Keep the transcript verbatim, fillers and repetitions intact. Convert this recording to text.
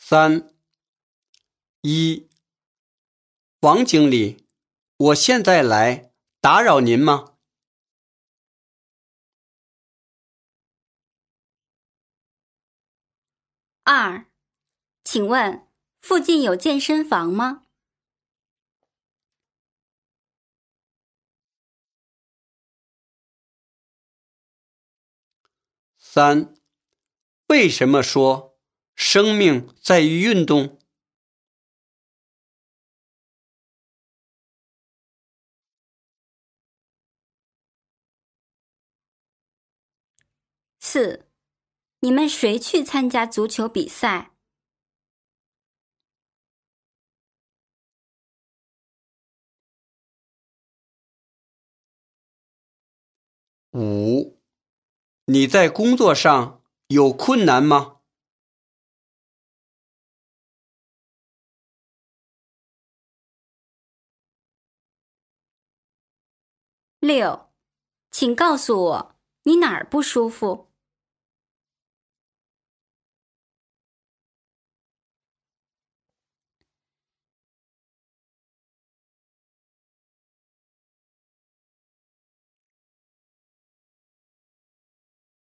三、一，王经理，我现在来，打扰您吗？ 二，请问附近有健身房吗？ 三，为什么说生命在于运动？ 四，你们谁去参加足球比赛？ 五，你在工作上有困难吗？ 六，请告诉我你哪儿不舒服？